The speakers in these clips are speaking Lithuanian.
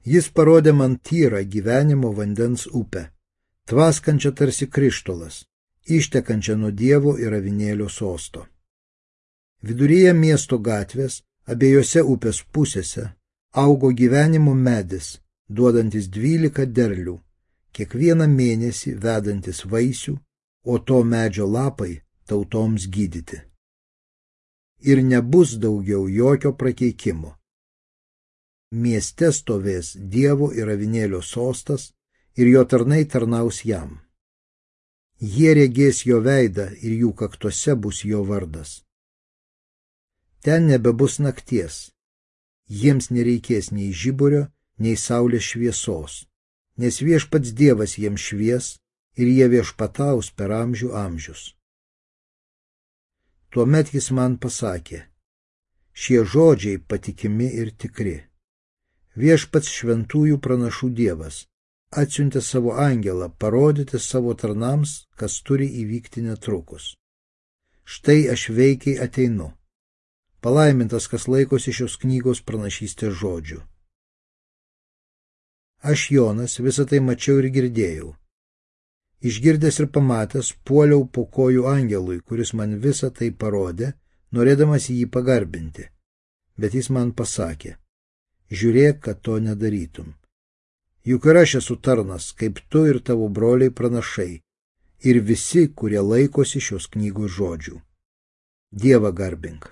Jis parodė man tyrą gyvenimo vandens upę, tvaskančią tarsi krištolas, ištekančią nuo Dievo ir avinėlio sosto. Viduryje miesto gatvės, abiejose upės pusėse, augo gyvenimo medis, duodantis 12 derlių, kiekvieną mėnesį vedantis vaisių, o to medžio lapai tautoms gydyti. Ir nebus daugiau jokio prakeikimo. Mieste stovės Dievo ir avinėlio sostas ir jo tarnai tarnaus jam. Jie regės jo veidą ir jų kaktuose bus jo vardas. Ten nebebus nakties. Jiems nereikės nei žiburio, nei saulės šviesos, nes viešpats Dievas jiems švies ir jie viešpataus per amžių amžius. Tuomet jis man pasakė, šie žodžiai patikimi ir tikri. Viešpats šventųjų pranašų Dievas atsiuntė savo angelą parodyti savo tarnams, kas turi įvykti netrukus. Štai aš veikiai ateinu. Palaimintas, kas laikosi šios knygos pranašystės žodžių. Aš, Jonas, visą tai mačiau ir girdėjau. Išgirdęs ir pamatęs, puoliau po kojų angelui, kuris man visą tai parodė, norėdamas jį pagarbinti. Bet jis man pasakė, žiūrėk, kad to nedarytum. Juk ir aš esu tarnas, kaip tu ir tavo broliai pranašai, ir visi, kurie laikosi šios knygos žodžių. Dievą garbink.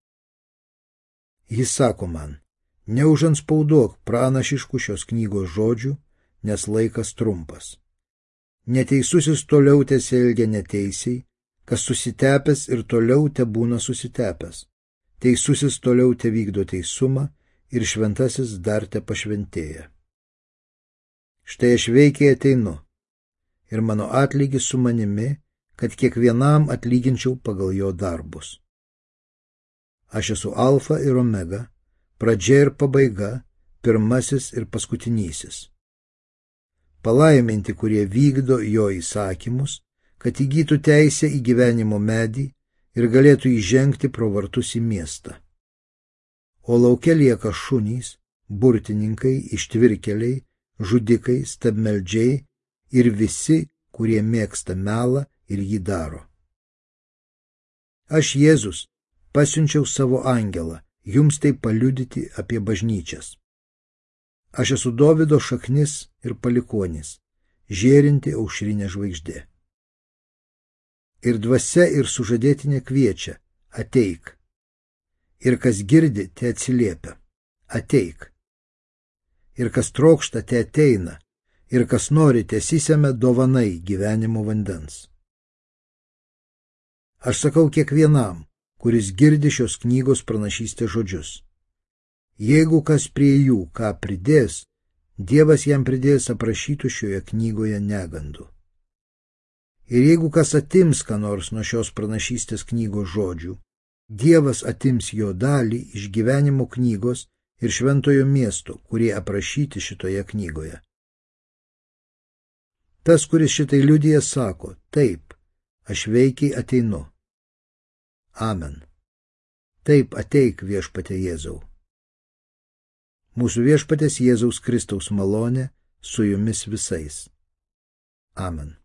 Jis sako man, neužanspauduok pranašiškų šios knygos žodžių, nes laikas trumpas. Neteisusis toliau tesielgia neteisiai, kas susitepęs ir toliau tebūna susitepęs. Teisusis toliau tevykdo teisumą ir šventasis dar tepašventėja. Štai aš veikiai ateinu ir mano atlygis su manimi, kad kiekvienam atlyginčiau pagal jo darbus. Aš esu alfa ir omega, pradžia ir pabaiga, pirmasis ir paskutinysis. Palaiminti, kurie vykdo jo įsakymus, kad įgytų teisę į gyvenimo medį ir galėtų įžengti pro vartus į miestą. O lauke lieka šunys, burtininkai, ištvirkeliai, žudikai, stabmeldžiai ir visi, kurie mėgsta melą ir jį daro. Aš, Jėzus, pasiunčiau savo angelą, jums tai paliudyti apie bažnyčias. Aš esu Dovydo šaknis ir palikuonis, žėrinti aušrinė žvaigždė. Ir dvasia ir sužadėtinė kviečia, ateik. Ir kas girdi, te atsiliepia, ateik. Ir kas trokšta, te ateina, ir kas nori, tesisemia dovanai gyvenimo vandens. Aš sakau kiekvienam, kuris girdi šios knygos pranašystės žodžius. Jeigu kas prie jų ką pridės, Dievas jam pridės aprašytų šioje knygoje negandų. Ir jeigu kas atims ką nors nuo šios pranašystės knygos žodžių, Dievas atims jo dalį iš gyvenimo knygos ir šventojo miesto, kurie aprašyti šitoje knygoje. Tas, kuris šitai liudija, sako, taip, aš veikiai ateinu. Amen. Taip, ateik, viešpatie Jėzau. Mūsų viešpatės Jėzaus Kristaus malonė su jumis visais. Amen.